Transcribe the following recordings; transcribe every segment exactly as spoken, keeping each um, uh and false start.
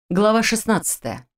Глава шестнадцатая.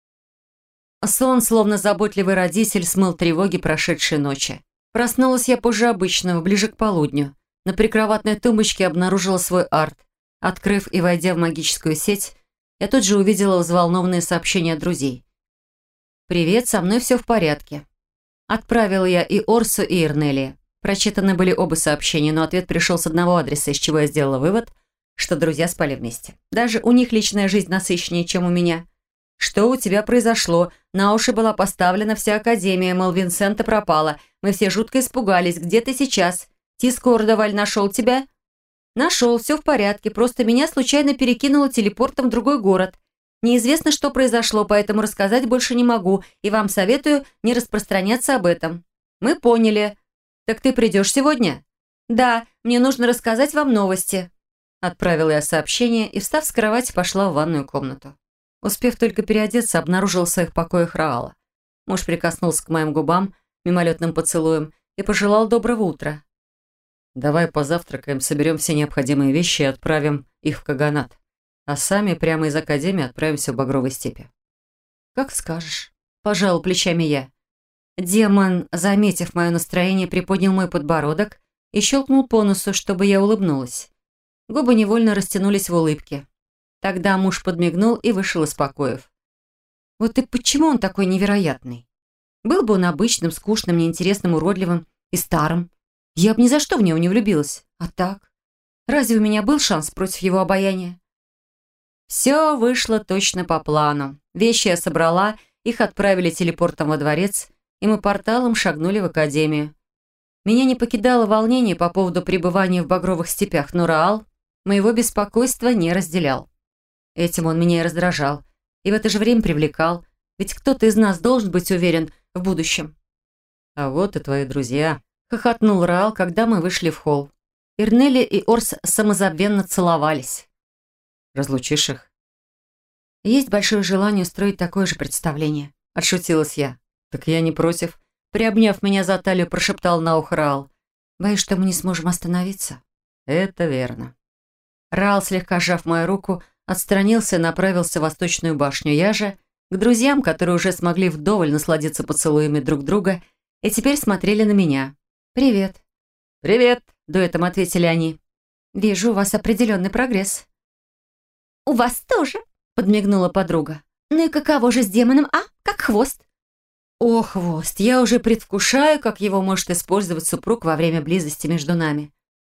Сон, словно заботливый родитель, смыл тревоги прошедшей ночи. Проснулась я позже обычного, ближе к полудню. На прикроватной тумбочке обнаружила свой арт. Открыв и войдя в магическую сеть, я тут же увидела взволнованные сообщения от друзей. «Привет, со мной все в порядке». Отправила я и Орсу, и Ирнелии. Прочитаны были оба сообщения, но ответ пришел с одного адреса, из чего я сделала вывод, что друзья спали вместе. Даже у них личная жизнь насыщеннее, чем у меня. «Что у тебя произошло? На уши была поставлена вся Академия, мол, Винсента пропала. Мы все жутко испугались. Где ты сейчас? Тис Кордоваль нашел тебя?» «Нашел, все в порядке. Просто меня случайно перекинуло телепортом в другой город. Неизвестно, что произошло, поэтому рассказать больше не могу, и вам советую не распространяться об этом». «Мы поняли. Так ты придешь сегодня?» «Да, мне нужно рассказать вам новости». Отправила я сообщение и, встав с кровати, пошла в ванную комнату. Успев только переодеться, обнаружила в своих покоях Раала. Муж прикоснулся к моим губам мимолетным поцелуем и пожелал доброго утра. «Давай позавтракаем, соберем все необходимые вещи и отправим их в Каганат. А сами прямо из Академии отправимся в Багровой степи». «Как скажешь», – пожал плечами я. Демон, заметив мое настроение, приподнял мой подбородок и щелкнул по носу, чтобы я улыбнулась. Губы невольно растянулись в улыбке. Тогда муж подмигнул и вышел из покоев. Вот и почему он такой невероятный? Был бы он обычным, скучным, неинтересным, уродливым и старым. Я бы ни за что в него не влюбилась. А так? Разве у меня был шанс против его обаяния? Все вышло точно по плану. Вещи я собрала, их отправили телепортом во дворец, и мы порталом шагнули в Академию. Меня не покидало волнение по поводу пребывания в багровых степях, но Раал моего беспокойства не разделял. Этим он меня и раздражал, и в это же время привлекал, ведь кто-то из нас должен быть уверен в будущем. «А вот и твои друзья», — хохотнул Раал, когда мы вышли в холл. Ирнели и Орс самозабвенно целовались. «Разлучишь их?» «Есть большое желание устроить такое же представление», — отшутилась я. «Так я не против», — приобняв меня за талию, прошептал на ухо Раал. «Боюсь, что мы не сможем остановиться». «Это верно». Раал, слегка сжав мою руку, отстранился и направился в Восточную башню. Я же к друзьям, которые уже смогли вдоволь насладиться поцелуями друг друга и теперь смотрели на меня. «Привет». «Привет», — дуэтом ответили они. «Вижу, у вас определенный прогресс». «У вас тоже», — подмигнула подруга. «Ну и каково же с демоном, а? Как хвост?» «О, хвост, я уже предвкушаю, как его может использовать супруг во время близости между нами».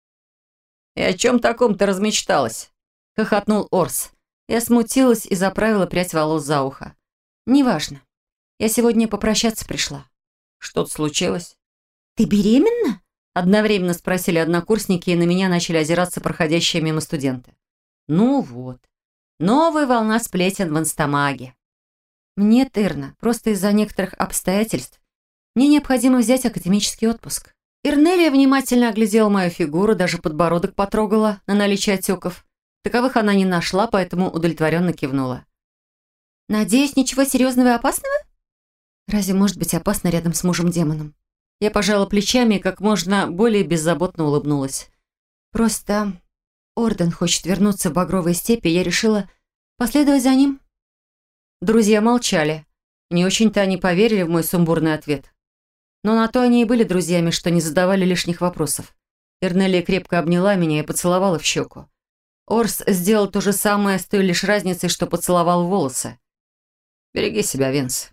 «И о чем таком ты размечталась?» — хохотнул Орс. Я смутилась и заправила прядь волос за ухо. «Неважно. Я сегодня попрощаться пришла». «Что-то случилось?» «Ты беременна?» — одновременно спросили однокурсники, и на меня начали озираться проходящие мимо студенты. «Ну вот. Новая волна сплетен в Инстамаге». «Нет, Ирна, просто из-за некоторых обстоятельств мне необходимо взять академический отпуск». Ирнелия внимательно оглядела мою фигуру, даже подбородок потрогала на наличие отеков. Таковых она не нашла, поэтому удовлетворенно кивнула. «Надеюсь, ничего серьезного и опасного?» «Разве может быть опасно рядом с мужем-демоном?» Я пожала плечами и как можно более беззаботно улыбнулась. «Просто Орден хочет вернуться в Багровые степи, и я решила последовать за ним». Друзья молчали. Не очень-то они поверили в мой сумбурный ответ. Но на то они и были друзьями, что не задавали лишних вопросов. Ирнелия крепко обняла меня и поцеловала в щеку. Орс сделал то же самое, с той лишь разницей, что поцеловал в волосы. «Береги себя, Винс».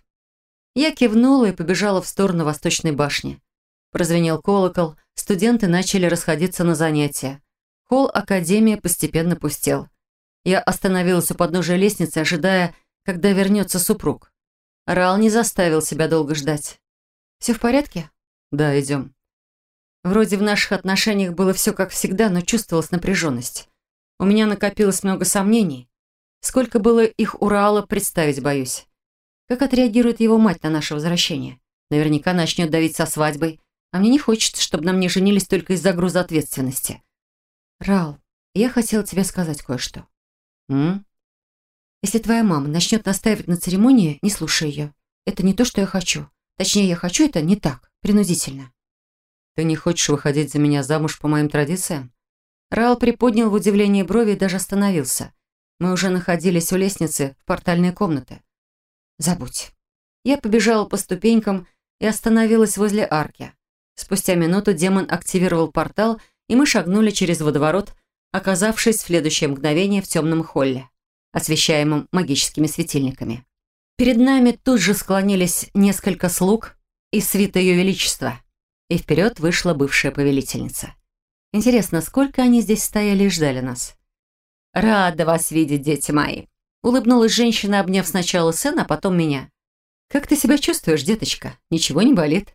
Я кивнула и побежала в сторону Восточной башни. Прозвенел колокол, студенты начали расходиться на занятия. Холл Академии постепенно пустел. Я остановилась у подножия лестницы, ожидая, когда вернется супруг. Раал не заставил себя долго ждать. «Все в порядке?» «Да, идем». Вроде в наших отношениях было все как всегда, но чувствовалась напряженность. У меня накопилось много сомнений. Сколько было их у Раала, представить боюсь. Как отреагирует его мать на наше возвращение? Наверняка начнет давить со свадьбой, а мне не хочется, чтобы на мне женились только из-за груза ответственности. «Раал, я хотела тебе сказать кое-что». «М?» «Если твоя мама начнет настаивать на церемонии, не слушай ее. Это не то, что я хочу. Точнее, я хочу это не так, принудительно». «Ты не хочешь выходить за меня замуж по моим традициям?» Раал приподнял в удивлении брови и даже остановился. Мы уже находились у лестницы в портальной комнаты. Забудь. Я побежала по ступенькам и остановилась возле арки. Спустя минуту демон активировал портал, и мы шагнули через водоворот, оказавшись в следующее мгновение в темном холле, освещаемом магическими светильниками. Перед нами тут же склонились несколько слуг и свита Ее Величества, и вперед вышла бывшая повелительница. Интересно, сколько они здесь стояли и ждали нас? «Рада вас видеть, дети мои!» Улыбнулась женщина, обняв сначала сына, а потом меня. «Как ты себя чувствуешь, деточка? Ничего не болит?»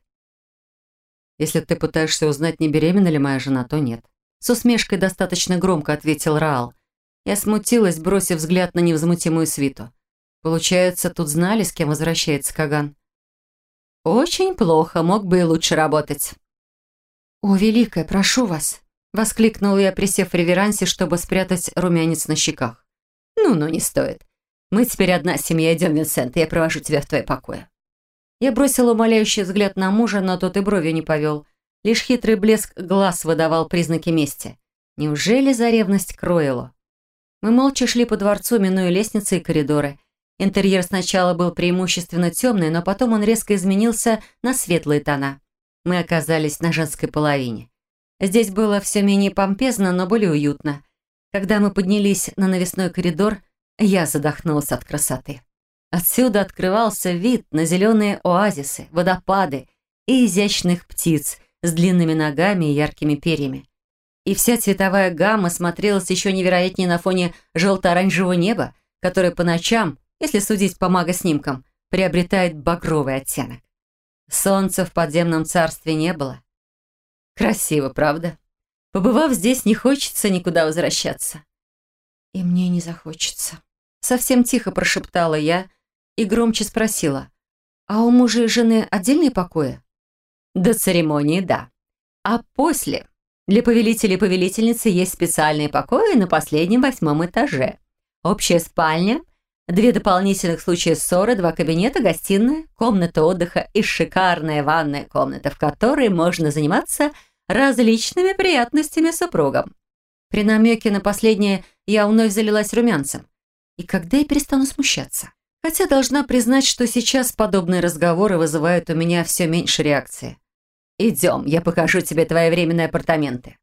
«Если ты пытаешься узнать, не беременна ли моя жена, то нет». С усмешкой достаточно громко ответил Раал. Я смутилась, бросив взгляд на невозмутимую свиту. Получается, тут знали, с кем возвращается Каган. «Очень плохо, мог бы и лучше работать». «О, Великая, прошу вас!» Воскликнула я, присев в реверансе, чтобы спрятать румянец на щеках. «Ну-ну, не стоит. Мы теперь одна семья, идем, Винсент, я провожу тебя в твои покои». Я бросила умоляющий взгляд на мужа, но тот и бровью не повел. Лишь хитрый блеск глаз выдавал признаки мести. Неужели за ревность к Ройлу? Мы молча шли по дворцу, минуя лестницы и коридоры. Интерьер сначала был преимущественно темный, но потом он резко изменился на светлые тона. Мы оказались на женской половине. Здесь было все менее помпезно, но более уютно. Когда мы поднялись на навесной коридор, я задохнулась от красоты. Отсюда открывался вид на зеленые оазисы, водопады и изящных птиц с длинными ногами и яркими перьями. И вся цветовая гамма смотрелась еще невероятнее на фоне желто-оранжевого неба, которое по ночам, если судить по магоснимкам, приобретает багровый оттенок. Солнца в подземном царстве не было. Красиво, правда? Побывав здесь, не хочется никуда возвращаться. И мне не захочется. Совсем тихо прошептала я и громче спросила. А у мужа и жены отдельные покои? До церемонии, да. А после для повелителя и повелительницы есть специальные покои на последнем восьмом этаже. Общая спальня, две дополнительных случая ссоры, два кабинета, гостиная, комната отдыха и шикарная ванная комната, в которой можно заниматься различными приятностями супругам. При намеке на последнее я вновь залилась румянцем. И когда я перестану смущаться? Хотя должна признать, что сейчас подобные разговоры вызывают у меня все меньше реакции. «Идем, я покажу тебе твои временные апартаменты».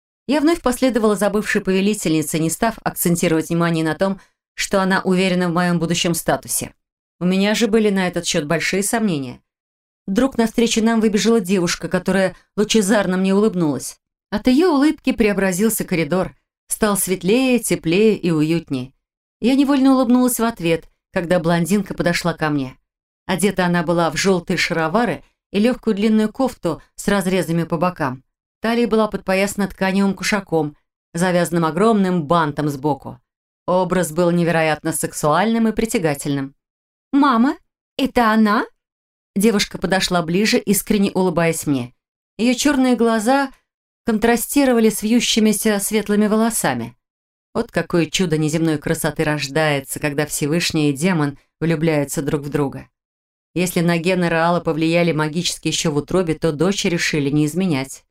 Я вновь последовала за бывшей повелительницей, не став акцентировать внимание на том, что она уверена в моем будущем статусе. У меня же были на этот счет большие сомнения. Вдруг навстречу нам выбежала девушка, которая лучезарно мне улыбнулась. От ее улыбки преобразился коридор, стал светлее, теплее и уютнее. Я невольно улыбнулась в ответ, когда блондинка подошла ко мне. Одета она была в желтые шаровары и легкую длинную кофту с разрезами по бокам. Талия была подпоясана тканевым кушаком, завязанным огромным бантом сбоку. Образ был невероятно сексуальным и притягательным. «Мама, это она?» Девушка подошла ближе, искренне улыбаясь мне. Ее черные глаза контрастировали с вьющимися светлыми волосами. Вот какое чудо неземной красоты рождается, когда Всевышний и демон влюбляются друг в друга. Если на гены Раала повлияли магически еще в утробе, то дочь решили не изменять.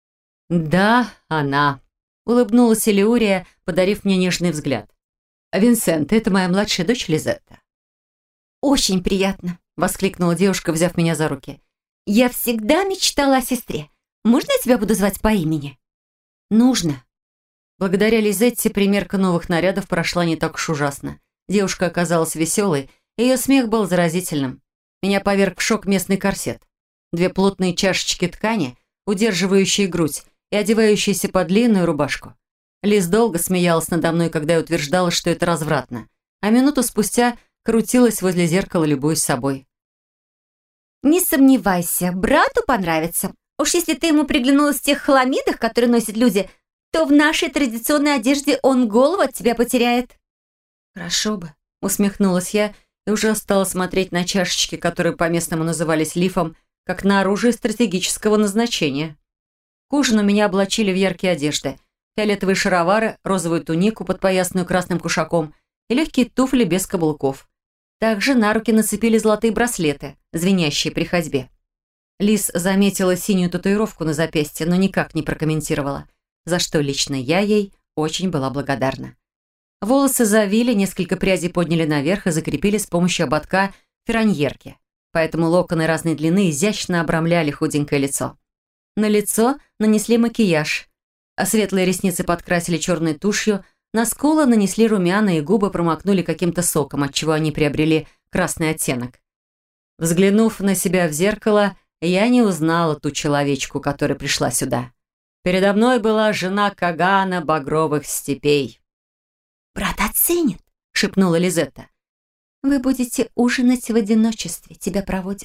«Да, она», — улыбнулась Элеурия, подарив мне нежный взгляд. «Винсент, это моя младшая дочь Лизетта». «Очень приятно», — воскликнула девушка, взяв меня за руки. «Я всегда мечтала о сестре. Можно я тебя буду звать по имени?» «Нужно». Благодаря Лизетте примерка новых нарядов прошла не так уж ужасно. Девушка оказалась веселой, и ее смех был заразительным. Меня поверг в шок местный корсет. Две плотные чашечки ткани, удерживающие грудь и одевающиеся под длинную рубашку. Лиз долго смеялась надо мной, когда я утверждала, что это развратно, а минуту спустя крутилась возле зеркала, любуясь собой. «Не сомневайся, брату понравится. Уж если ты ему приглянулась в тех хламидах, которые носят люди, то в нашей традиционной одежде он голову от тебя потеряет». «Хорошо бы», — усмехнулась я и уже стала смотреть на чашечки, которые по-местному назывались лифом, как на оружие стратегического назначения. К ужину меня облачили в яркие одежды. Фиолетовые шаровары, розовую тунику, подпоясанную красным кушаком, и легкие туфли без каблуков. Также на руки нацепили золотые браслеты, звенящие при ходьбе. Лиз заметила синюю татуировку на запястье, но никак не прокомментировала, за что лично я ей очень была благодарна. Волосы завили, несколько прядей подняли наверх и закрепили с помощью ободка фераньерки. Поэтому локоны разной длины изящно обрамляли худенькое лицо. На лицо нанесли макияж, а светлые ресницы подкрасили черной тушью, на скулы нанесли румяна и губы промокнули каким-то соком, отчего они приобрели красный оттенок. Взглянув на себя в зеркало, я не узнала ту человечку, которая пришла сюда. Передо мной была жена Кагана Багровых степей. «Брат оценит», — шепнула Лизетта. «Вы будете ужинать в одиночестве, тебя проводят».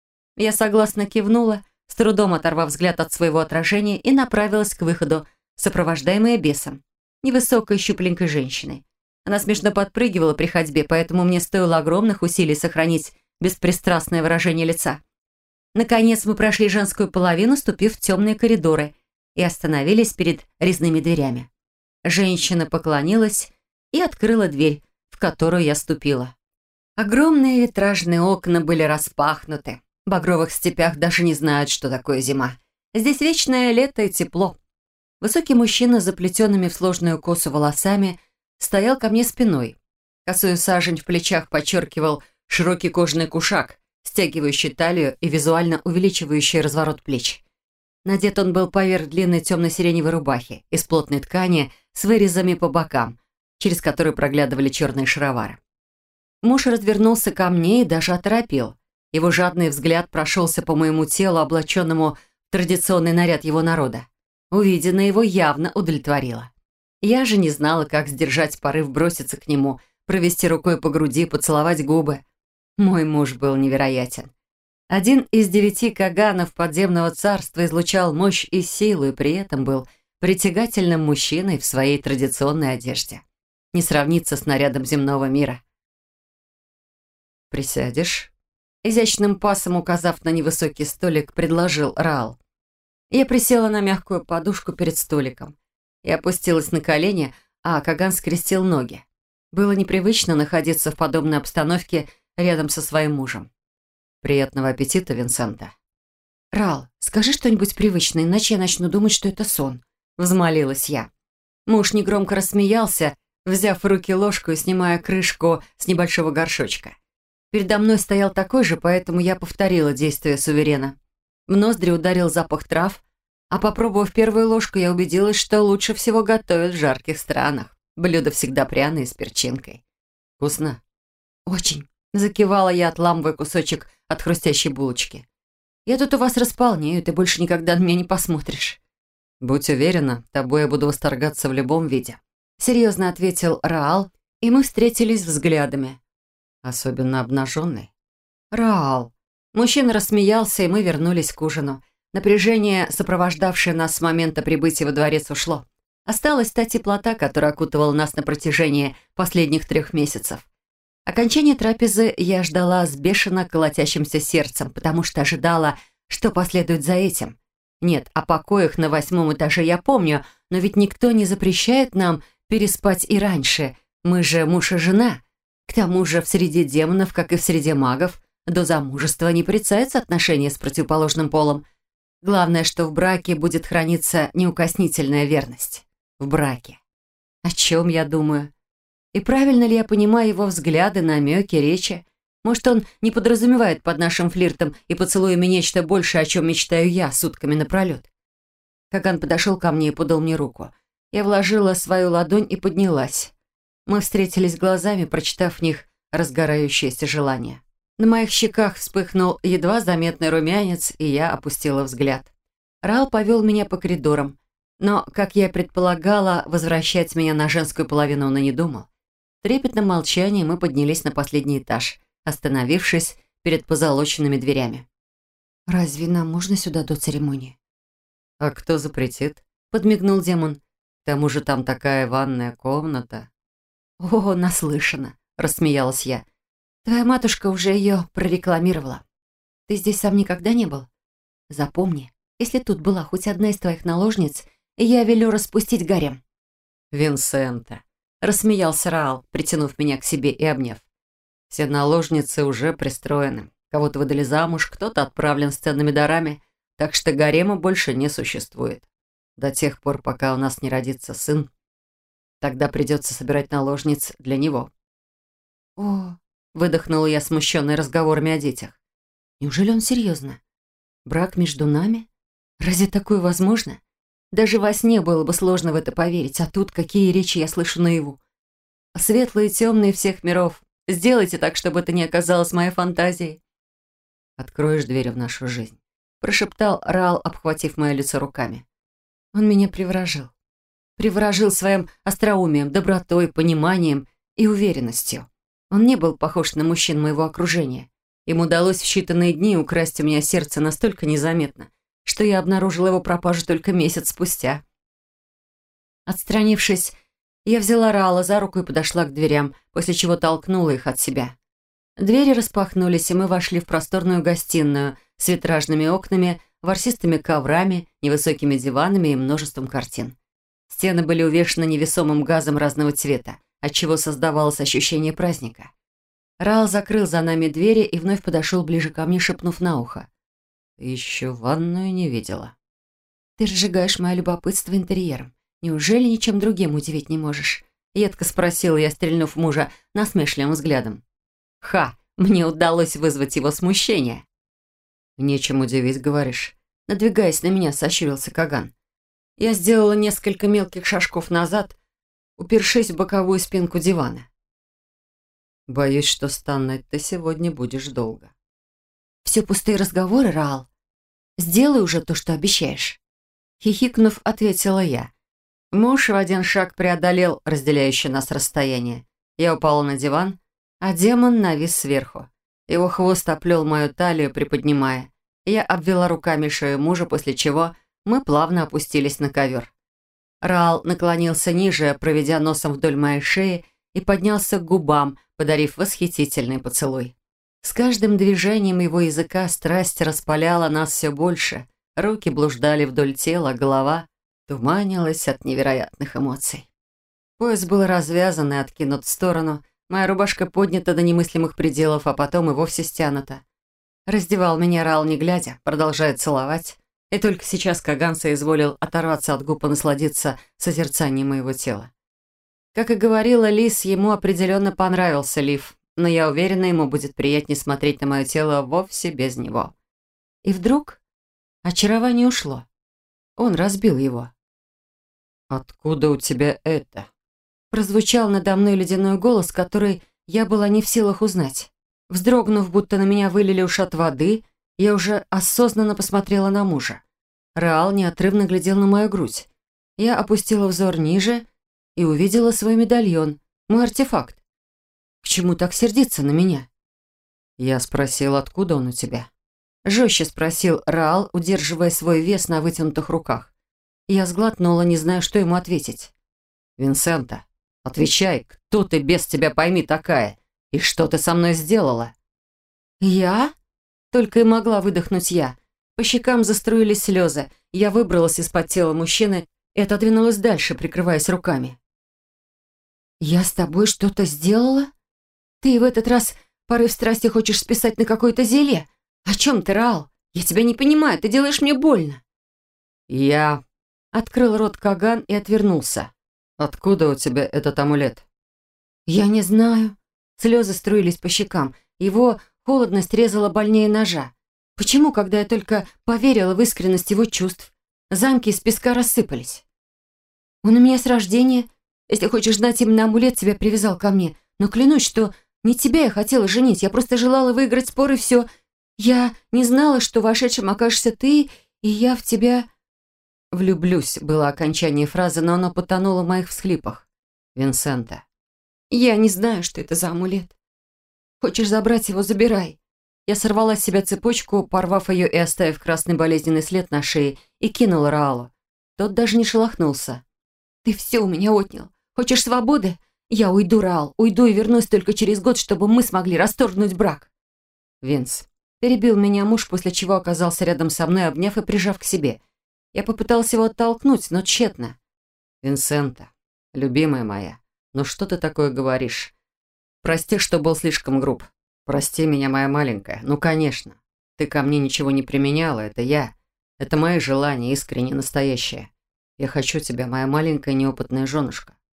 Я согласно кивнула, с трудом оторвав взгляд от своего отражения, и направилась к выходу, сопровождаемая бесом, невысокой щупленькой женщиной. Она смешно подпрыгивала при ходьбе, поэтому мне стоило огромных усилий сохранить беспристрастное выражение лица. Наконец мы прошли женскую половину, ступив в темные коридоры, и остановились перед резными дверями. Женщина поклонилась и открыла дверь, в которую я ступила. Огромные витражные окна были распахнуты. В багровых степях даже не знают, что такое зима. Здесь вечное лето и тепло. Высокий мужчина с заплетенными в сложную косу волосами стоял ко мне спиной. Косую сажень в плечах подчеркивал широкий кожаный кушак, стягивающий талию и визуально увеличивающий разворот плеч. Надет он был поверх длинной темно-сиреневой рубахи из плотной ткани с вырезами по бокам, через которые проглядывали черные шаровары. Муж развернулся ко мне и даже оторопел. Его жадный взгляд прошелся по моему телу, облаченному в традиционный наряд его народа. Увиденное его явно удовлетворило. Я же не знала, как сдержать порыв броситься к нему, провести рукой по груди, поцеловать губы. Мой муж был невероятен. Один из девяти каганов подземного царства излучал мощь и силу, и при этом был притягательным мужчиной в своей традиционной одежде. Не сравнится с нарядом земного мира. «Присядешь?» Изящным пасом, указав на невысокий столик, предложил Раал. Я присела на мягкую подушку перед столиком и опустилась на колени, а Каган скрестил ноги. Было непривычно находиться в подобной обстановке рядом со своим мужем. «Приятного аппетита, Винсента». «Рал, скажи что-нибудь привычное, иначе я начну думать, что это сон», — взмолилась я. Муж негромко рассмеялся, взяв в руки ложку и снимая крышку с небольшого горшочка. Передо мной стоял такой же, поэтому я повторила действие суверена. В ноздри ударил запах трав, а попробовав первую ложку, я убедилась, что лучше всего готовят в жарких странах. Блюдо всегда пряное с перчинкой. «Вкусно?» «Очень», — закивала я, отламывая кусочек от хрустящей булочки. «Я тут у вас располнею, ты больше никогда на меня не посмотришь». «Будь уверена, тобой я буду восторгаться в любом виде», — серьезно ответил Раал, и мы встретились взглядами. «Особенно обнаженный». «Раал». Мужчина рассмеялся, и мы вернулись к ужину. Напряжение, сопровождавшее нас с момента прибытия во дворец, ушло. Осталась та теплота, которая окутывала нас на протяжении последних трех месяцев. Окончание трапезы я ждала с бешено колотящимся сердцем, потому что ожидала, что последует за этим. Нет, о покоях на восьмом этаже я помню, но ведь никто не запрещает нам переспать и раньше. Мы же муж и жена. К тому же в среде демонов, как и в среде магов, до замужества не порицаются отношения с противоположным полом. Главное, что в браке будет храниться неукоснительная верность. В браке. О чем я думаю? И правильно ли я понимаю его взгляды, намеки, речи? Может, он не подразумевает под нашим флиртом и поцелуями нечто большее, о чем мечтаю я сутками напролет? Каган подошел ко мне и подал мне руку. Я вложила свою ладонь и поднялась. Мы встретились глазами, прочитав в них разгорающееся желание. На моих щеках вспыхнул едва заметный румянец, и я опустила взгляд. Раал повел меня по коридорам, но, как я и предполагала, возвращать меня на женскую половину он и не думал. В трепетном молчании мы поднялись на последний этаж, остановившись перед позолоченными дверями. «Разве нам можно сюда до церемонии?» «А кто запретит?» — подмигнул демон. «К тому же там такая ванная комната». «О, наслышана!» — рассмеялась я. «Твоя матушка уже ее прорекламировала. Ты здесь сам никогда не был? Запомни, если тут была хоть одна из твоих наложниц, я велю распустить гарем». «Винсента!» — рассмеялся Раал, притянув меня к себе и обняв. «Все наложницы уже пристроены. Кого-то выдали замуж, кто-то отправлен с ценными дарами, так что гарема больше не существует. До тех пор, пока у нас не родится сын». Тогда придется собирать наложниц для него». «О!» — выдохнула я, смущенная разговорами о детях. «Неужели он серьезно? Брак между нами? Разве такое возможно? Даже во сне было бы сложно в это поверить, а тут какие речи я слышу наяву. Светлые и темные всех миров, сделайте так, чтобы это не оказалось моей фантазией». «Откроешь двери в нашу жизнь», — прошептал Раал, обхватив мое лицо руками. Он меня приворожил. Приворожил своим остроумием, добротой, пониманием и уверенностью. Он не был похож на мужчин моего окружения. Им удалось в считанные дни украсть у меня сердце настолько незаметно, что я обнаружила его пропажу только месяц спустя. Отстранившись, я взяла Раала за руку и подошла к дверям, после чего толкнула их от себя. Двери распахнулись, и мы вошли в просторную гостиную с витражными окнами, ворсистыми коврами, невысокими диванами и множеством картин. Стены были увешаны невесомым газом разного цвета, отчего создавалось ощущение праздника. Раал закрыл за нами двери и вновь подошел ближе ко мне, шепнув на ухо. «Еще ванную не видела». «Ты разжигаешь мое любопытство интерьером. Неужели ничем другим удивить не можешь?» Едко спросила я, стрельнув мужа насмешливым взглядом. «Ха! Мне удалось вызвать его смущение». «Нечем удивить, говоришь?» Надвигаясь на меня, сощурился Каган. Я сделала несколько мелких шажков назад, упершись в боковую спинку дивана. «Боюсь, что стонать ты сегодня будешь долго». «Все пустые разговоры, Раал. Сделай уже то, что обещаешь». Хихикнув, ответила я. Муж в один шаг преодолел разделяющее нас расстояние. Я упала на диван, а демон навис сверху. Его хвост оплел мою талию, приподнимая. Я обвела руками шею мужа, после чего мы плавно опустились на ковер. Раал наклонился ниже, проведя носом вдоль моей шеи, и поднялся к губам, подарив восхитительный поцелуй. С каждым движением его языка страсть распаляла нас все больше. Руки блуждали вдоль тела, голова туманилась от невероятных эмоций. Пояс был развязан и откинут в сторону, моя рубашка поднята до немыслимых пределов, а потом и вовсе стянута. Раздевал меня Раал не глядя, продолжая целовать, и только сейчас Каган соизволил оторваться от губ и насладиться созерцанием моего тела. Как и говорила Лис, ему определенно понравился лиф, но я уверена, ему будет приятнее смотреть на мое тело вовсе без него. И вдруг очарование ушло. Он разбил его. «Откуда у тебя это?» Прозвучал надо мной ледяной голос, который я была не в силах узнать. Вздрогнув, будто на меня вылили ушат воды, я уже осознанно посмотрела на мужа. Раал неотрывно глядел на мою грудь. Я опустила взор ниже и увидела свой медальон, мой артефакт. К чему так сердиться на меня? Я спросил, откуда он у тебя. Жестче спросил Раал, удерживая свой вес на вытянутых руках. Я сглотнула, не зная, что ему ответить. «Винсента, отвечай, кто ты, без тебя пойми, такая? И что ты со мной сделала?» «Я?» Только и могла выдохнуть я. По щекам заструились слезы. Я выбралась из-под тела мужчины и отодвинулась дальше, прикрываясь руками. «Я с тобой что-то сделала? Ты в этот раз порыв страсти хочешь списать на какое-то зелье? О чем ты, Раал? Я тебя не понимаю, ты делаешь мне больно». «Я...» Открыл рот Каган и отвернулся. «Откуда у тебя этот амулет?» «Я не знаю». Слезы струились по щекам. Его холодность резала больнее ножа. Почему, когда я только поверила в искренность его чувств, замки из песка рассыпались? Он у меня с рождения. Если хочешь знать, именно амулет тебя привязал ко мне. Но клянусь, что не тебя я хотела женить. Я просто желала выиграть спор, и все. Я не знала, что вошедшим окажешься ты, и я в тебя... «Влюблюсь» было окончание фразы, но оно потонуло в моих всхлипах. «Винсента». «Я не знаю, что это за амулет. Хочешь забрать его, забирай». Я сорвала с себя цепочку, порвав ее и оставив красный болезненный след на шее, и кинула Раалу. Тот даже не шелохнулся. «Ты все у меня отнял. Хочешь свободы? Я уйду, Раал, уйду и вернусь только через год, чтобы мы смогли расторгнуть брак». «Винс», перебил меня муж, после чего оказался рядом со мной, обняв и прижав к себе. Я попытался его оттолкнуть, но тщетно. «Винсента, любимая моя, ну что ты такое говоришь? Прости, что был слишком груб. Прости меня, моя маленькая. Ну, конечно. Ты ко мне ничего не применяла, это я. Это мои желания, искренне настоящие. Я хочу тебя, моя маленькая неопытная женушка.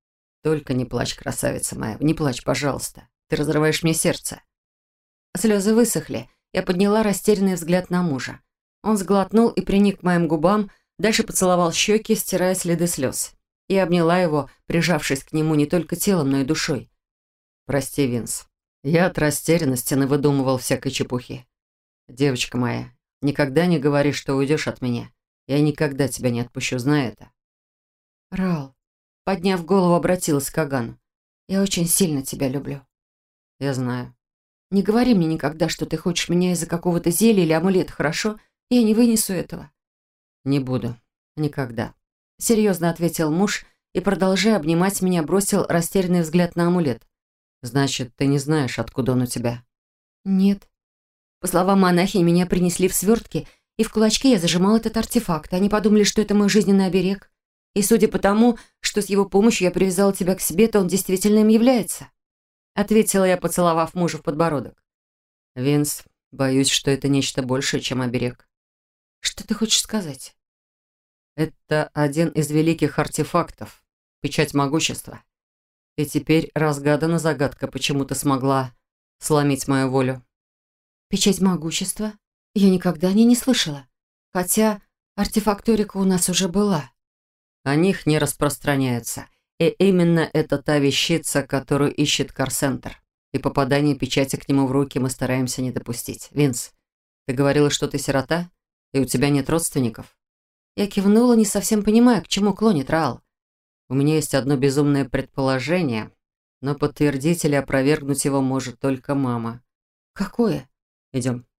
Только не плачь, красавица моя, не плачь, пожалуйста. Ты разрываешь мне сердце». Слезы высохли. Я подняла растерянный взгляд на мужа. Он сглотнул и приник к моим губам, дальше поцеловал щеки, стирая следы слез. Я обняла его, прижавшись к нему не только телом, но и душой. «Прости, Винс. Я от растерянности навыдумывал всякой чепухи. Девочка моя, никогда не говори, что уйдешь от меня. Я никогда тебя не отпущу, знай это». «Рал», подняв голову, обратилась к Агану. «Я очень сильно тебя люблю». «Я знаю». «Не говори мне никогда, что ты хочешь меня из-за какого-то зелья или амулета, хорошо? Я не вынесу этого». «Не буду. Никогда», — серьезно ответил муж и, продолжая обнимать меня, бросил растерянный взгляд на амулет. «Значит, ты не знаешь, откуда он у тебя?» «Нет». По словам монахини, меня принесли в свертке, и в кулачке я зажимал этот артефакт. Они подумали, что это мой жизненный оберег. И судя по тому, что с его помощью я привязала тебя к себе, то он действительно им является. Ответила я, поцеловав мужа в подбородок. «Винс, боюсь, что это нечто большее, чем оберег». «Что ты хочешь сказать?» «Это один из великих артефактов. Печать могущества. И теперь разгадана загадка, почему ты смогла сломить мою волю». «Печать могущества? Я никогда о ней не слышала. Хотя артефакторика у нас уже была». «О них не распространяется. И именно это та вещица, которую ищет Карсентер. И попадание печати к нему в руки мы стараемся не допустить. Винс, ты говорила, что ты сирота? И у тебя нет родственников?» Я кивнула, не совсем понимая, к чему клонит Раал. «У меня есть одно безумное предположение, но подтвердить или опровергнуть его может только мама». «Какое?» «Идем».